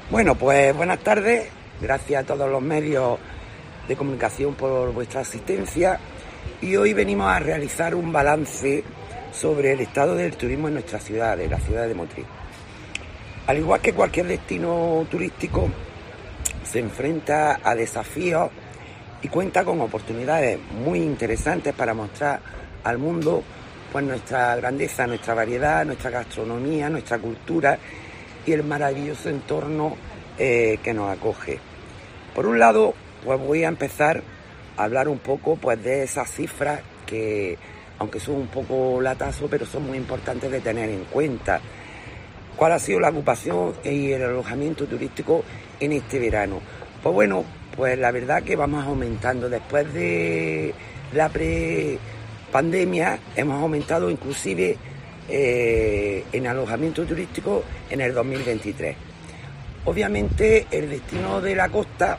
Bueno, pues buenas tardes. Gracias a todos los medios de comunicación por vuestra asistencia. Y hoy venimos a realizar un balance sobre el estado del turismo en nuestra ciudad, de la ciudad de Motril. Al igual que cualquier destino turístico, se enfrenta a desafíos y cuenta con oportunidades muy interesantes para mostrar al mundo pues nuestra grandeza, nuestra variedad, nuestra gastronomía, nuestra cultura y el maravilloso entorno que nos acoge. Por un lado, pues voy a empezar a hablar un poco pues de esas cifras que, aunque son un poco latazo, pero son muy importantes de tener en cuenta. ¿Cuál ha sido la ocupación y el alojamiento turístico en este verano? Pues bueno, pues la verdad que vamos aumentando. Después de la prepandemia hemos aumentado inclusive en alojamiento turístico en el 2023. Obviamente el destino de la costa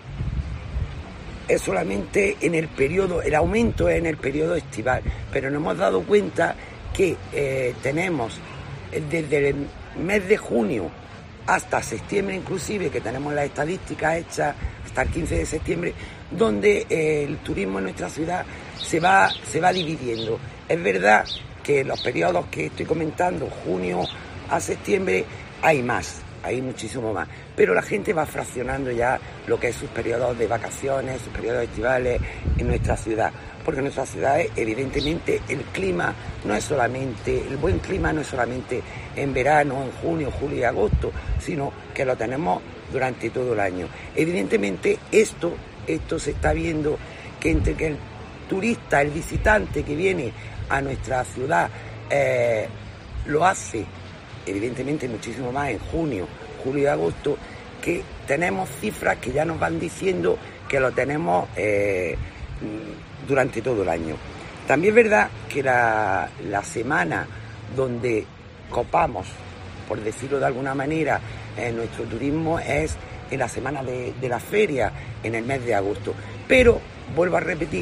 es solamente en el periodo, el aumento es en el periodo estival, pero nos hemos dado cuenta que tenemos desde el mes de junio hasta septiembre inclusive, que tenemos las estadísticas hechas hasta el 15 de septiembre, donde el turismo en nuestra ciudad se va dividiendo. Es verdad que los periodos que estoy comentando, junio a septiembre, hay muchísimo más, pero la gente va fraccionando ya lo que es sus periodos de vacaciones, sus periodos estivales en nuestra ciudad, porque en nuestra ciudad evidentemente el clima no es solamente, el buen clima no es solamente en verano, en junio, julio y agosto, sino que lo tenemos durante todo el año. Evidentemente esto se está viendo que entre que el turista, el visitante que viene a nuestra ciudad lo hace evidentemente muchísimo más en junio, julio y agosto, que tenemos cifras que ya nos van diciendo que lo tenemos durante todo el año. También es verdad que la semana donde copamos, por decirlo de alguna manera, nuestro turismo es en la semana de la feria, en el mes de agosto. Pero vuelvo a repetir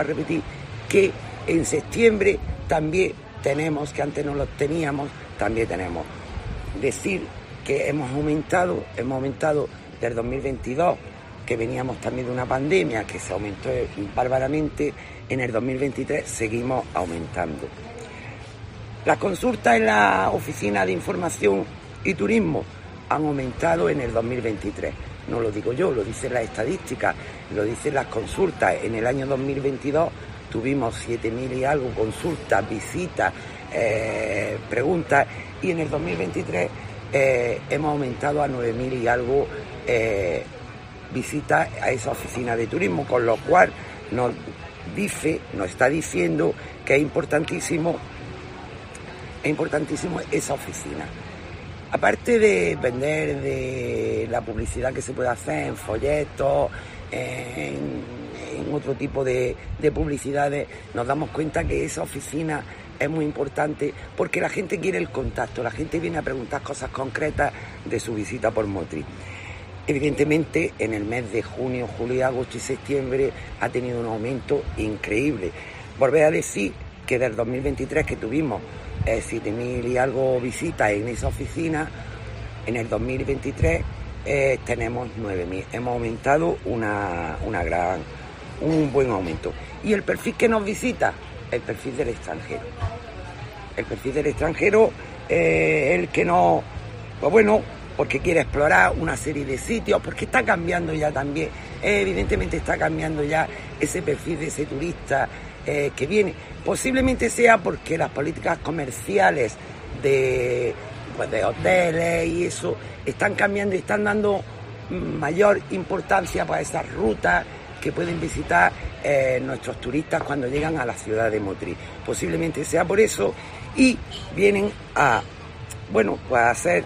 que en septiembre también tenemos, que antes no los teníamos, también tenemos. Decir que hemos aumentado del 2022, que veníamos también de una pandemia que se aumentó bárbaramente. En el 2023 seguimos aumentando. Las consultas en la Oficina de Información y Turismo han aumentado en el 2023. No lo digo yo, lo dicen las estadísticas, lo dicen las consultas. En el año 2022 tuvimos 7.000 y algo consultas, visitas, preguntas, y en el 2023 hemos aumentado a 9.000 y algo visitas a esa oficina de turismo, con lo cual nos está diciendo que es importantísimo esa oficina. Aparte de vender de la publicidad que se puede hacer en folletos, en otro tipo de publicidades, nos damos cuenta que esa oficina es muy importante porque la gente quiere el contacto, la gente viene a preguntar cosas concretas de su visita por Motril. Evidentemente, en el mes de junio, julio, agosto y septiembre ha tenido un aumento increíble. Volver a decir que del 2023, que tuvimos 7.000 y algo visitas en esa oficina, en el 2023 tenemos 9.000. Hemos aumentado un buen aumento. ¿Y el perfil que nos visita? El perfil del extranjero. El perfil del extranjero el que no, pues bueno, porque quiere explorar una serie de sitios, porque está cambiando ya también, evidentemente está cambiando ya ese perfil de ese turista que viene. Posiblemente sea porque las políticas comerciales de hoteles y eso están cambiando y están dando mayor importancia para esas rutas que pueden visitar nuestros turistas cuando llegan a la ciudad de Motril. Posiblemente sea por eso, y vienen a hacer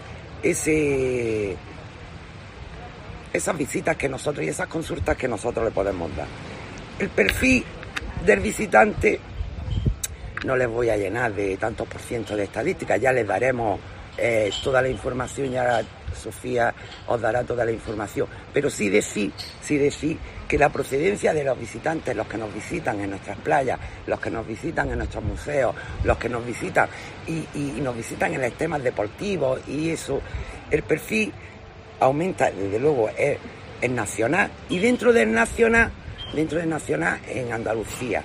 esas visitas que nosotros y esas consultas que nosotros le podemos dar. El perfil del visitante no les voy a llenar de tantos por ciento de estadísticas, ya les daremos toda la información, ya Sofía os dará toda la información, pero sí decir que la procedencia de los visitantes, los que nos visitan en nuestras playas, los que nos visitan en nuestros museos, los que nos visitan y nos visitan en los temas deportivos y eso, el perfil aumenta, desde luego, es nacional, y dentro del nacional en Andalucía.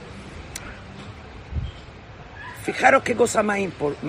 Fijaros qué cosa más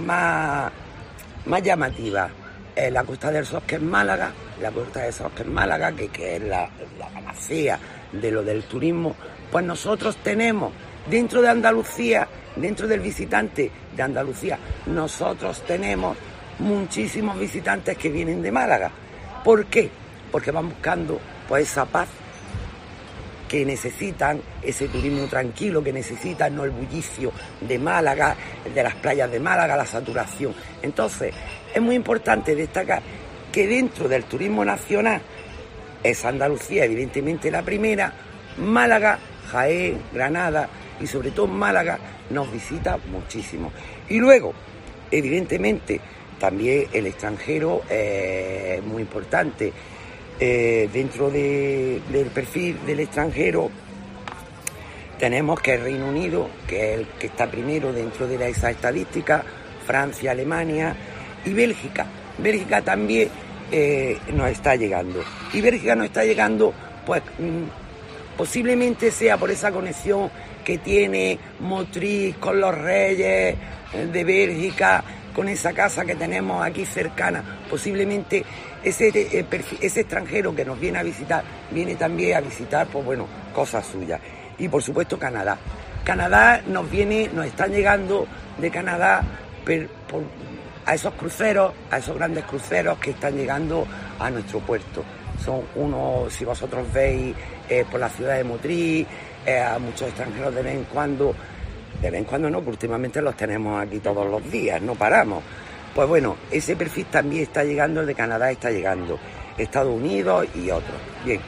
llamativa. La Costa del Sol, que es Málaga, que es la panacea de lo del turismo, pues nosotros tenemos dentro de Andalucía, dentro del visitante de Andalucía, nosotros tenemos muchísimos visitantes que vienen de Málaga. ¿Por qué? Porque van buscando pues esa paz que necesitan, ese turismo tranquilo que necesitan, no el bullicio de Málaga, de las playas de Málaga, la saturación. Entonces, es muy importante destacar que dentro del turismo nacional es Andalucía, evidentemente la primera, Málaga, Jaén, Granada y sobre todo Málaga nos visita muchísimo. Y luego, evidentemente, también el extranjero es muy importante. Dentro del perfil del extranjero tenemos que el Reino Unido, que es el que está primero dentro de esa estadística, Francia, Alemania y Bélgica. Bélgica también nos está llegando. Y Bélgica nos está llegando, pues posiblemente sea por esa conexión que tiene Motriz con los reyes de Bélgica, con esa casa que tenemos aquí cercana. Posiblemente ese extranjero que nos viene a visitar, viene también a visitar, pues bueno, cosas suyas. Y por supuesto Canadá. Canadá nos están llegando de Canadá a esos cruceros, a esos grandes cruceros que están llegando a nuestro puerto. Son unos, si vosotros veis por la ciudad de Motriz, a muchos extranjeros de vez en cuando no, porque últimamente los tenemos aquí todos los días, no paramos. Pues bueno, ese perfil también está llegando, el de Canadá está llegando, Estados Unidos y otros. Bien.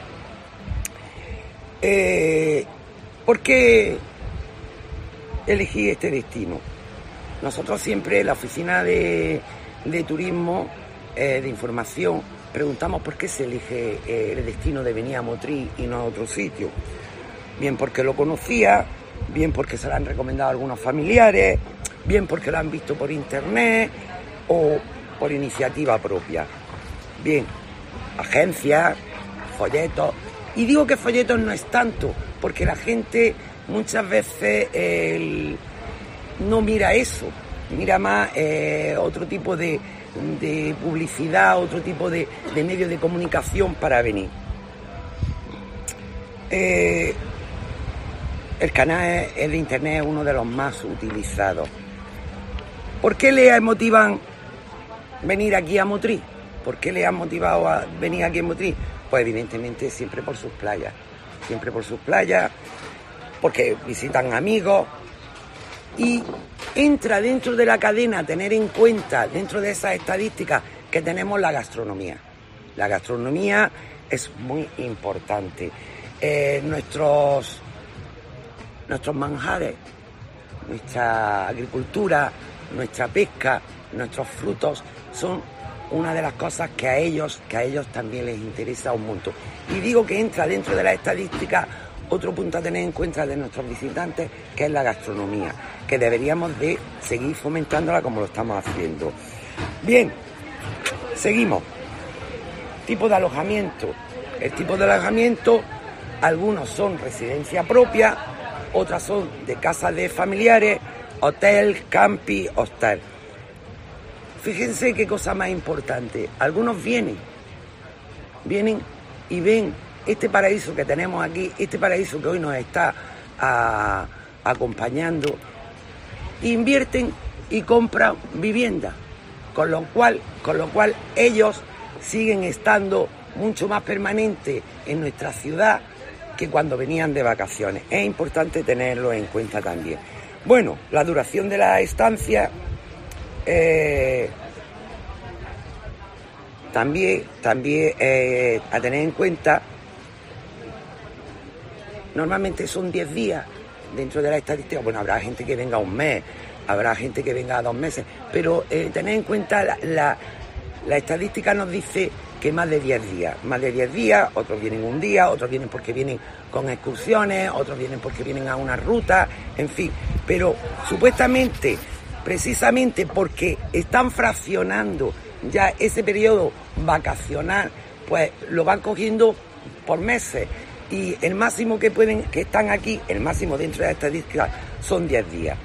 ¿Por qué elegí este destino? Nosotros siempre, en la oficina de turismo, de información, preguntamos por qué se elige el destino de venir a Motriz y no a otro sitio. Bien porque lo conocía, bien porque se lo han recomendado algunos familiares, bien porque lo han visto por internet o por iniciativa propia. Bien, agencias, folletos. Y digo que folletos no es tanto, porque la gente muchas veces no mira eso, mira más otro tipo de publicidad, otro tipo de medios de comunicación para venir. El canal de internet es uno de los más utilizados. ¿Por qué le motivan venir aquí a Motriz? ¿Por qué le han motivado a venir aquí a Motriz? Pues evidentemente siempre por sus playas, porque visitan amigos y entra dentro de la cadena a tener en cuenta, dentro de esas estadísticas, que tenemos la gastronomía. La gastronomía es muy importante. Nuestros manjares, nuestra agricultura, nuestra pesca, nuestros frutos son una de las cosas que a ellos también les interesa un montón. Y digo que entra dentro de la estadística otro punto a tener en cuenta de nuestros visitantes, que es la gastronomía, que deberíamos de seguir fomentándola como lo estamos haciendo. Bien, seguimos. Tipo de alojamiento. El tipo de alojamiento, algunos son residencia propia, otras son de casas de familiares, hotel, camping, hostal. Fíjense qué cosa más importante. Algunos vienen y ven este paraíso que tenemos aquí, este paraíso que hoy nos está acompañando, invierten y compran vivienda, con lo cual ellos siguen estando mucho más permanentes en nuestra ciudad que cuando venían de vacaciones. Es importante tenerlo en cuenta también. Bueno, la duración de la estancia también a tener en cuenta. Normalmente son 10 días dentro de la estadística. Bueno, habrá gente que venga un mes, habrá gente que venga 2 meses, pero tener en cuenta la estadística nos dice que más de 10 días. Más de 10 días, otros vienen un día, otros vienen porque vienen con excursiones, otros vienen porque vienen a una ruta, en fin. Pero supuestamente, precisamente porque están fraccionando ya ese periodo vacacional pues lo van cogiendo por meses. Y el máximo que están aquí, el máximo dentro de esta estadística, son 10 días.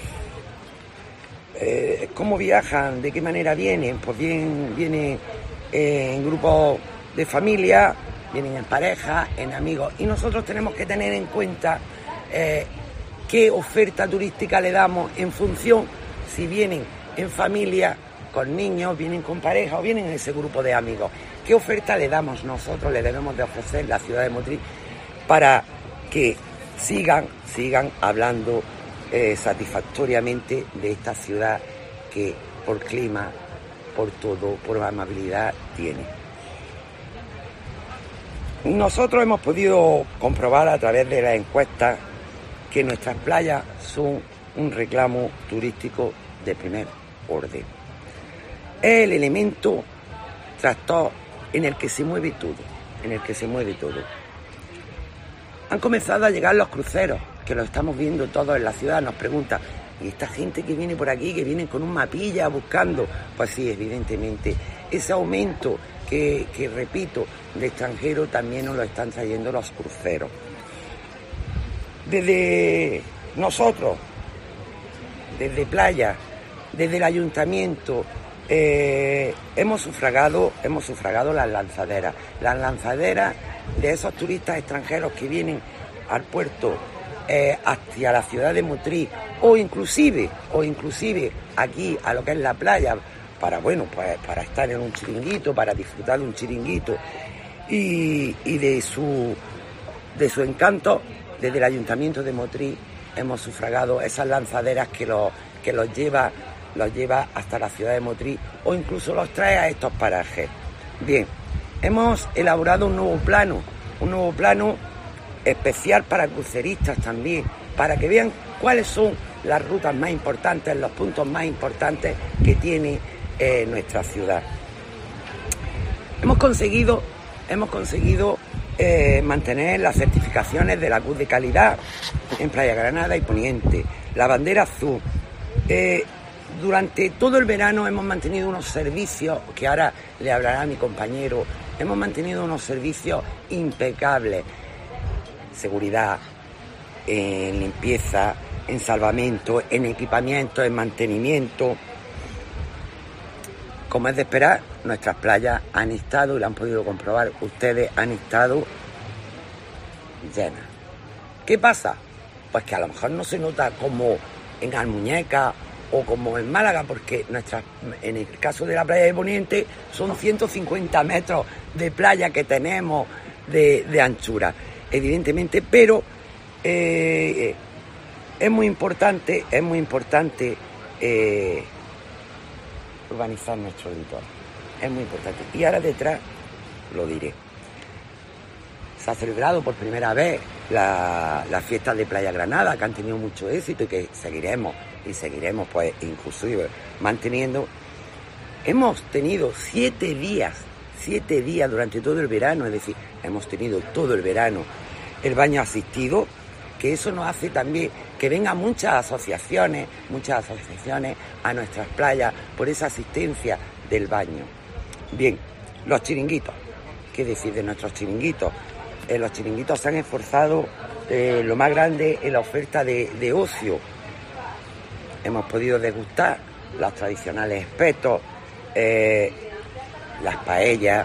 ¿Cómo viajan? ¿De qué manera vienen? Pues vienen en grupos de familia, vienen en pareja, en amigos. Y nosotros tenemos que tener en cuenta qué oferta turística le damos en función si vienen en familia, con niños, vienen con pareja o vienen en ese grupo de amigos. ¿Qué oferta le damos nosotros, le debemos de ofrecer la ciudad de Motril para que sigan hablando satisfactoriamente de esta ciudad que por clima, por todo, por amabilidad tiene? Nosotros hemos podido comprobar a través de las encuestas que nuestras playas son un reclamo turístico de primer orden. Es el elemento tractor en el que se mueve todo, Han comenzado a llegar los cruceros, que lo estamos viendo todos en la ciudad. Nos preguntan, ¿y esta gente que viene por aquí, que vienen con un mapilla buscando? Pues sí, evidentemente, ese aumento que repito, de extranjeros también nos lo están trayendo los cruceros. Desde nosotros, desde Playa, desde el ayuntamiento, hemos sufragado las lanzaderas de esos turistas extranjeros que vienen al puerto hacia la ciudad de Motril o inclusive aquí a lo que es la playa para estar en un chiringuito, para disfrutar de un chiringuito y de su encanto. Desde el ayuntamiento de Motril hemos sufragado esas lanzaderas que los lleva hasta la ciudad de Motril o incluso los trae a estos parajes. Bien, hemos elaborado un nuevo plano especial para cruceristas también, para que vean cuáles son las rutas más importantes, los puntos más importantes que tiene nuestra ciudad. Hemos conseguido mantener las certificaciones de la Cruz de Calidad en Playa Granada y Poniente, la bandera azul. Durante todo el verano hemos mantenido unos servicios, que ahora le hablará mi compañero, hemos mantenido unos servicios impecables. Seguridad, en limpieza, en salvamento, en equipamiento, en mantenimiento. Como es de esperar, nuestras playas han estado, y lo han podido comprobar ustedes, han estado llenas. ¿Qué pasa? Pues que a lo mejor no se nota como en Almuñécar o como en Málaga, porque en el caso de la playa de Poniente son 150 metros de playa que tenemos de anchura, evidentemente, pero es muy importante urbanizar nuestro litoral. Es muy importante. Y ahora detrás lo diré. Se ha celebrado por primera vez las fiestas de Playa Granada, que han tenido mucho éxito y que seguiremos pues inclusive manteniendo. Hemos tenido 7 días durante todo el verano, es decir, hemos tenido todo el verano el baño asistido, que eso nos hace también que vengan muchas asociaciones a nuestras playas por esa asistencia del baño. Bien, los chiringuitos. ¿Qué decir de nuestros chiringuitos? Los chiringuitos se han esforzado lo más grande en la oferta de ocio. Hemos podido degustar los tradicionales espetos, las paellas,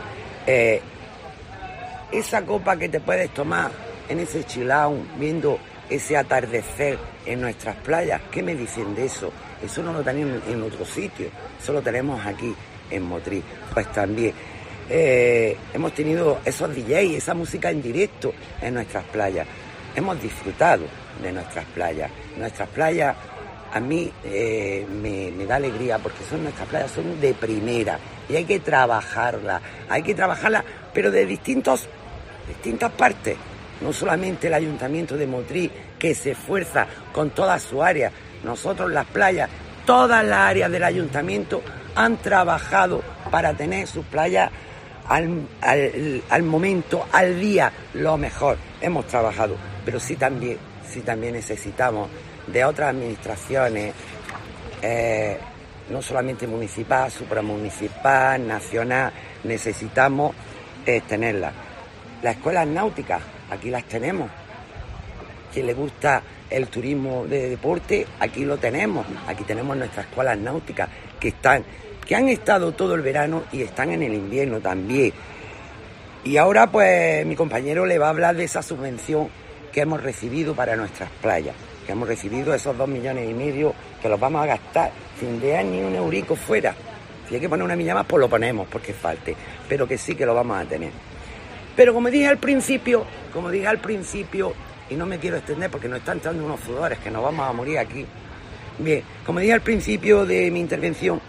esa copa que te puedes tomar en ese chill out, viendo ese atardecer en nuestras playas. ¿Qué me dicen de eso? Eso no lo tenemos en otro sitio, eso lo tenemos aquí en Motril. Pues también hemos tenido esos DJs, esa música en directo en nuestras playas. Hemos disfrutado de nuestras playas. Nuestras playas a mí me da alegría porque nuestras playas son de primera y hay que trabajarlas, pero de distintas partes. No solamente el Ayuntamiento de Motril, que se esfuerza con toda su área. Nosotros, las playas, todas las áreas del Ayuntamiento han trabajado para tener sus playas al momento, al día, lo mejor. Hemos trabajado, pero sí también necesitamos de otras administraciones, no solamente municipal, supramunicipal, nacional. Necesitamos tenerlas. Las escuelas náuticas, aquí las tenemos. Quien le gusta el turismo de deporte, aquí lo tenemos. Aquí tenemos nuestras escuelas náuticas que han estado todo el verano y están en el invierno también. Y ahora pues mi compañero le va a hablar de esa subvención que hemos recibido para nuestras playas, que hemos recibido esos 2,5 millones que los vamos a gastar sin dejar ni un eurico fuera. Si hay que poner una milla más, pues lo ponemos porque falte, pero que sí que lo vamos a tener. Pero como dije al principio, y no me quiero extender porque nos están entrando unos sudores que nos vamos a morir aquí. Bien, como dije al principio de mi intervención,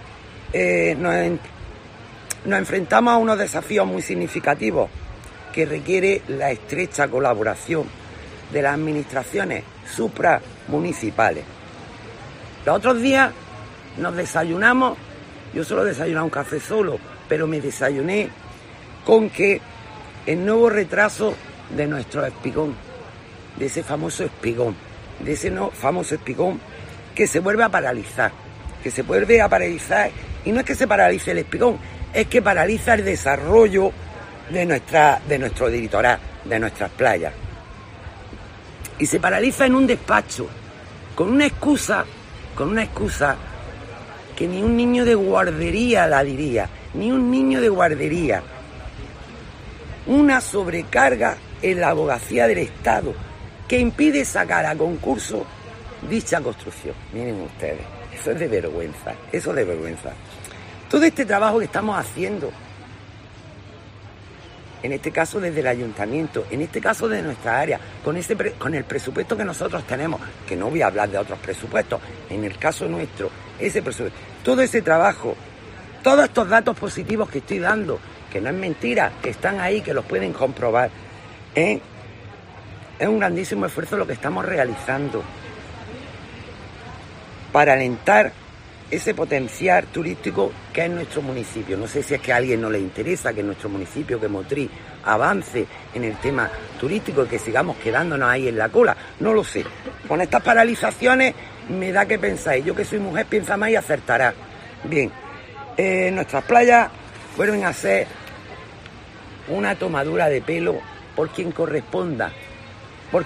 nos enfrentamos a unos desafíos muy significativos que requiere la estrecha colaboración de las administraciones supramunicipales. Los otros días nos desayunamos, yo solo he desayunado un café solo, pero me desayuné con que el nuevo retraso de nuestro espigón, de ese famoso espigón, que se vuelve a paralizar, y no es que se paralice el espigón, es que paraliza el desarrollo de nuestro litoral, de nuestras playas. Y se paraliza en un despacho, con una excusa que ni un niño de guardería la diría, ni un niño de guardería. Una sobrecarga en la abogacía del Estado que impide sacar a concurso dicha construcción. Miren ustedes, eso es de vergüenza. Todo este trabajo que estamos haciendo, en este caso desde el ayuntamiento, en este caso de nuestra área, con el presupuesto que nosotros tenemos, que no voy a hablar de otros presupuestos, en el caso nuestro, ese presupuesto, todo ese trabajo, todos estos datos positivos que estoy dando, que no es mentira, que están ahí, que los pueden comprobar, es un grandísimo esfuerzo lo que estamos realizando para alentar ese potencial turístico que es nuestro municipio. No sé si es que a alguien no le interesa que nuestro municipio, que Motril, avance en el tema turístico y que sigamos quedándonos ahí en la cola. No lo sé. Con estas paralizaciones me da que pensáis. Yo que soy mujer piensa más y acertará. Bien, nuestras playas vuelven a ser una tomadura de pelo por quien corresponda. Por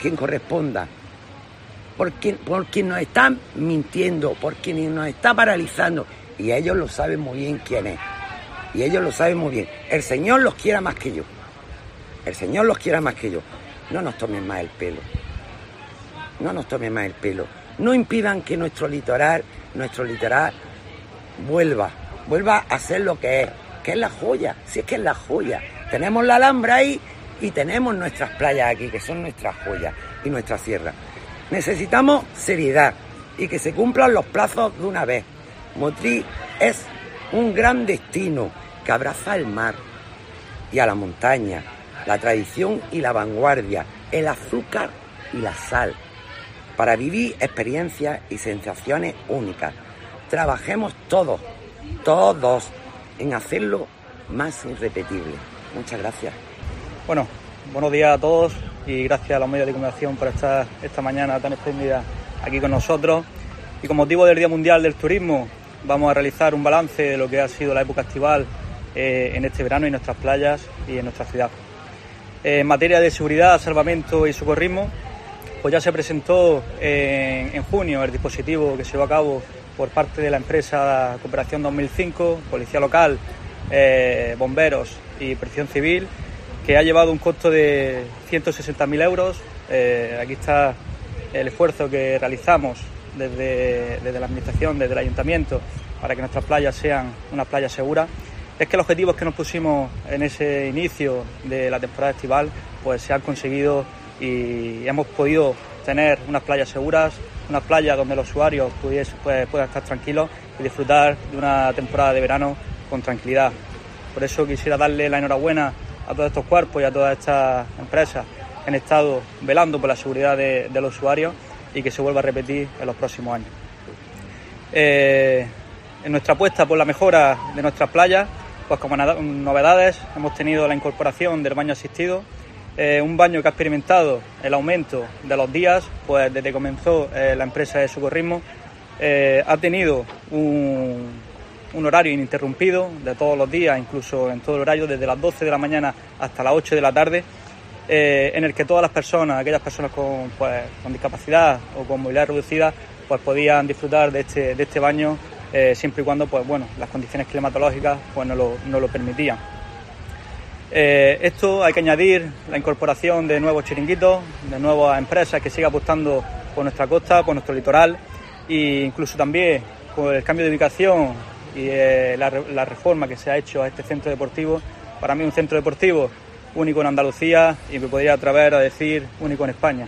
quien nos está mintiendo, por quien nos está paralizando, y ellos lo saben muy bien quién es, el Señor los quiera más que yo, no nos tomen más el pelo, no impidan que nuestro litoral vuelva a ser lo que es la joya, si es que es la joya. Tenemos la Alhambra ahí y tenemos nuestras playas aquí, que son nuestras joyas, y nuestra sierra. Necesitamos seriedad y que se cumplan los plazos de una vez. Motril es un gran destino que abraza el mar y a la montaña, la tradición y la vanguardia, el azúcar y la sal, para vivir experiencias y sensaciones únicas. Trabajemos todos, en hacerlo más irrepetible. Muchas gracias. Bueno, buenos días a todos y gracias a los medios de comunicación por estar esta mañana tan espléndida aquí con nosotros. Y con motivo del Día Mundial del Turismo vamos a realizar un balance de lo que ha sido la época estival en este verano en nuestras playas y en nuestra ciudad. En materia de seguridad, salvamento y socorrismo, pues ya se presentó en junio el dispositivo que se llevó a cabo por parte de la empresa Cooperación 2005, Policía Local, Bomberos y Protección Civil, que ha llevado un costo de 160.000 euros. Aquí está el esfuerzo que realizamos desde la Administración, desde el Ayuntamiento, para que nuestras playas sean unas playas seguras. Es que los objetivos que nos pusimos en ese inicio de la temporada estival pues se han conseguido y hemos podido tener unas playas seguras, unas playas donde los usuarios puedan estar tranquilos y disfrutar de una temporada de verano con tranquilidad. Por eso quisiera darle la enhorabuena a todos estos cuerpos y a todas estas empresas que han estado velando por la seguridad de los usuarios y que se vuelva a repetir en los próximos años. En nuestra apuesta por la mejora de nuestras playas, pues como novedades hemos tenido la incorporación del baño asistido, un baño que ha experimentado el aumento de los días, pues desde que comenzó la empresa de socorrismo, ha tenido un un horario ininterrumpido de todos los días, incluso en todo el horario, desde las 12 de la mañana hasta las 8 de la tarde, en el que todas las personas, aquellas personas con discapacidad o con movilidad reducida, pues podían disfrutar de este baño siempre y cuando las condiciones climatológicas no lo permitían. Esto hay que añadir la incorporación de nuevos chiringuitos, de nuevas empresas que sigan apostando por nuestra costa, por nuestro litoral, e incluso también con el cambio de ubicación y la reforma que se ha hecho a este centro deportivo. Para mí un centro deportivo único en Andalucía y me podría atrever a decir único en España.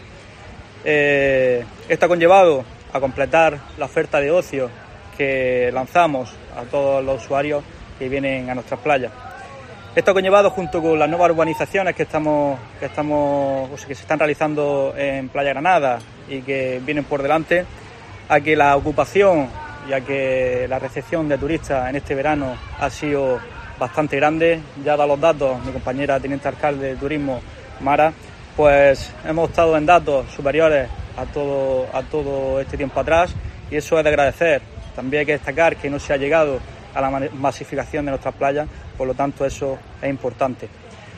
Esto ha conllevado a completar la oferta de ocio que lanzamos a todos los usuarios que vienen a nuestras playas. Esto ha conllevado, junto con las nuevas urbanizaciones que se están realizando en Playa Granada y que vienen por delante, a que la ocupación y a que la recepción de turistas en este verano ha sido bastante grande. Ya da los datos mi compañera teniente alcalde de turismo, Mara, pues hemos estado en datos superiores a todo este tiempo atrás, y eso es de agradecer. También hay que destacar que no se ha llegado a la masificación de nuestras playas, por lo tanto eso es importante.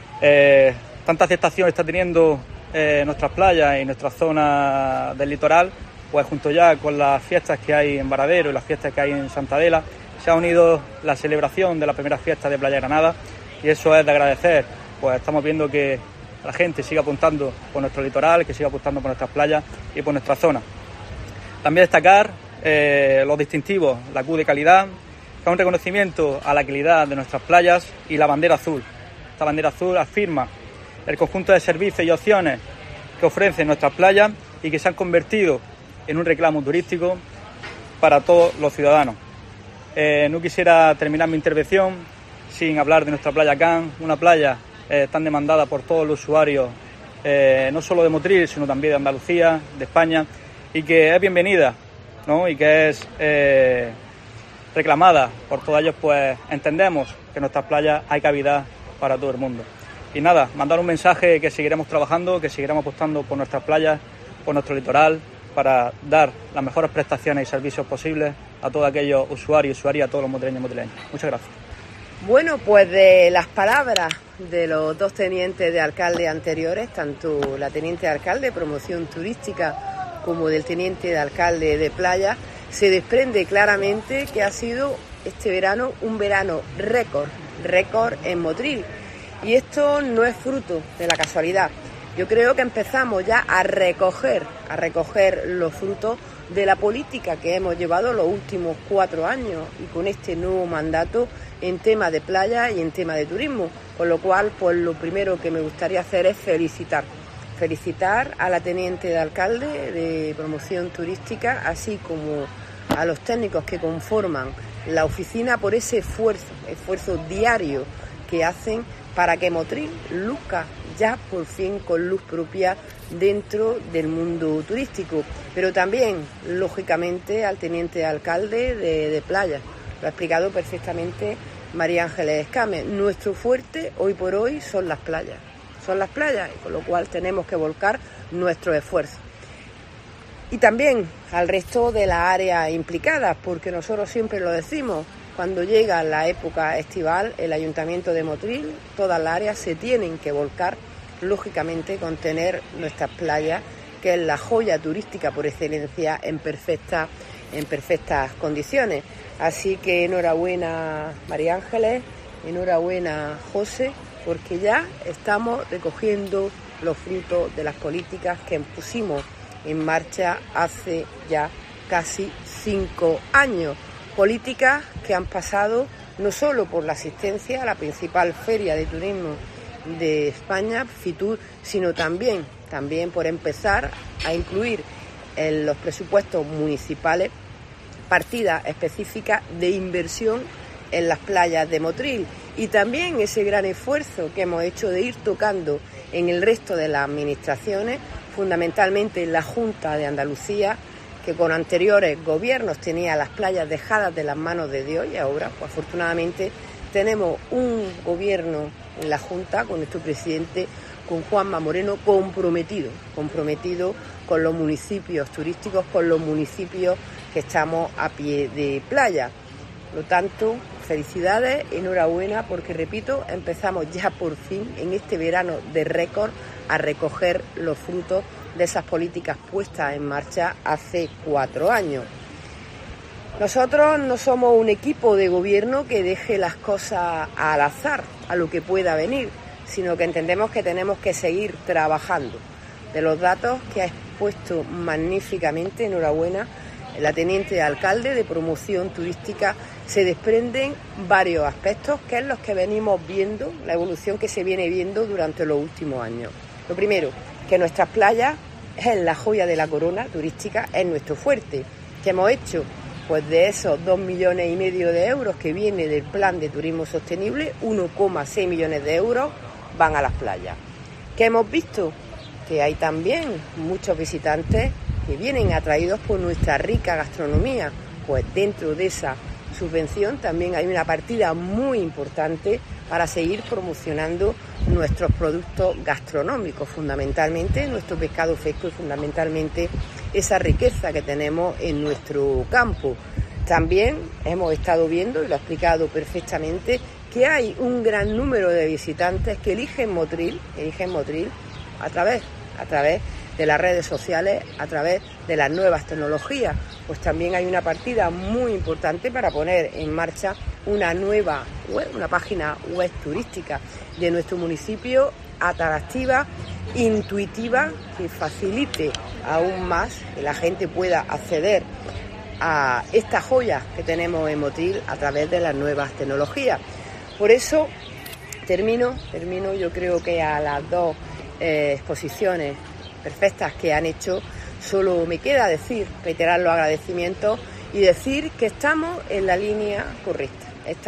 Tanta aceptación está teniendo nuestras playas y nuestra zona del litoral, pues junto ya con las fiestas que hay en Varadero y las fiestas que hay en Santa Adela, se ha unido la celebración de la primera fiesta de Playa Granada, y eso es de agradecer. Pues estamos viendo que la gente sigue apuntando por nuestro litoral, que sigue apuntando por nuestras playas y por nuestra zona. También destacar los distintivos, la Q de calidad, que es un reconocimiento a la calidad de nuestras playas, y la bandera azul. Esta bandera azul afirma el conjunto de servicios y opciones que ofrecen nuestras playas y que se han convertido en un reclamo turístico para todos los ciudadanos. No quisiera terminar mi intervención sin hablar de nuestra playa Can, una playa tan demandada por todos los usuarios, no solo de Motril, sino también de Andalucía, de España, y que es bienvenida, ¿no? Y que es reclamada por todos ellos. Pues entendemos que en nuestras playas hay cavidad para todo el mundo. Y nada, mandar un mensaje que seguiremos trabajando, que seguiremos apostando por nuestras playas, por nuestro litoral, para dar las mejores prestaciones y servicios posibles a todos aquellos usuarios y usuarias, a todos los motreños y motreñas. Muchas gracias. Bueno, pues de las palabras de los dos tenientes de alcalde anteriores, tanto la teniente de alcalde de promoción turística como del teniente de alcalde de playa, se desprende claramente que ha sido este verano un verano récord en Motril. Y esto no es fruto de la casualidad. Yo creo que empezamos ya a recoger los frutos de la política que hemos llevado los últimos 4 años y con este nuevo mandato en tema de playa y en tema de turismo. Con lo cual, pues lo primero que me gustaría hacer es felicitar a la teniente de alcalde de promoción turística, así como a los técnicos que conforman la oficina por ese esfuerzo diario que hacen para que Motril luzca ya por fin con luz propia dentro del mundo turístico. Pero también, lógicamente, al teniente alcalde de playa. Lo ha explicado perfectamente María Ángeles Escame. Nuestro fuerte hoy por hoy son las playas, y con lo cual tenemos que volcar nuestros esfuerzos. Y también al resto de las áreas implicadas, porque nosotros siempre lo decimos, cuando llega la época estival, el Ayuntamiento de Motril, todas las áreas se tienen que volcar, lógicamente, con tener nuestras playas, que es la joya turística por excelencia, en perfectas condiciones. Así que enhorabuena María Ángeles, enhorabuena José, porque ya estamos recogiendo los frutos de las políticas que pusimos en marcha hace ya casi 5 años. Políticas que han pasado no solo por la asistencia a la principal feria de turismo de España, FITUR, sino también por empezar a incluir en los presupuestos municipales partidas específicas de inversión en las playas de Motril, y también ese gran esfuerzo que hemos hecho de ir tocando en el resto de las administraciones, fundamentalmente en la Junta de Andalucía, que con anteriores gobiernos tenía las playas dejadas de las manos de Dios, y ahora, pues afortunadamente, tenemos un gobierno en la Junta con nuestro presidente, con Juanma Moreno, comprometido con los municipios turísticos, con los municipios que estamos a pie de playa. Por lo tanto, felicidades, enhorabuena, porque repito, empezamos ya por fin en este verano de récord a recoger los frutos de esas políticas puestas en marcha hace 4 años. Nosotros no somos un equipo de gobierno que deje las cosas al azar, a lo que pueda venir, sino que entendemos que tenemos que seguir trabajando. De los datos que ha expuesto magníficamente, enhorabuena, la teniente de alcalde de promoción turística, se desprenden varios aspectos, que es los que venimos viendo, la evolución que se viene viendo durante los últimos años. Lo primero, que nuestras playas es la joya de la corona turística, es nuestro fuerte. ¿Qué hemos hecho? Pues de esos 2,5 millones de euros que viene del plan de turismo sostenible, 1,6 millones de euros van a las playas. ¿Qué hemos visto? Que hay también muchos visitantes que vienen atraídos por nuestra rica gastronomía. Pues dentro de esa subvención también hay una partida muy importante para seguir promocionando nuestros productos gastronómicos, fundamentalmente nuestro pescado fresco y fundamentalmente esa riqueza que tenemos en nuestro campo. También hemos estado viendo, y lo ha explicado perfectamente, que hay un gran número de visitantes que eligen Motril a través de las redes sociales, a través de las nuevas tecnologías. Pues también hay una partida muy importante para poner en marcha una nueva web, una página web turística de nuestro municipio, atractiva, intuitiva, que facilite aún más que la gente pueda acceder a estas joyas que tenemos en Motril a través de las nuevas tecnologías. Por eso termino, yo creo que a las 2 exposiciones perfectas que han hecho, solo me queda reiterar los agradecimientos y decir que estamos en la línea correcta.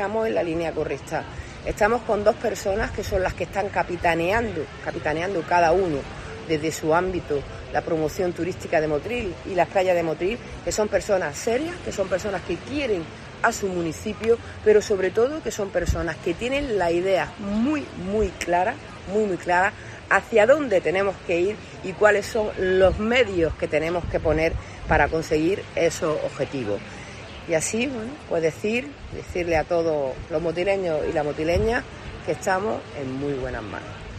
Estamos con 2 personas que son las que están capitaneando cada uno desde su ámbito la promoción turística de Motril y las playas de Motril, que son personas serias, que son personas que quieren a su municipio, pero sobre todo que son personas que tienen la idea muy clara hacia dónde tenemos que ir y cuáles son los medios que tenemos que para conseguir esos objetivos. Y así, pues decirle a todos los motileños y las motileñas que estamos en muy buenas manos.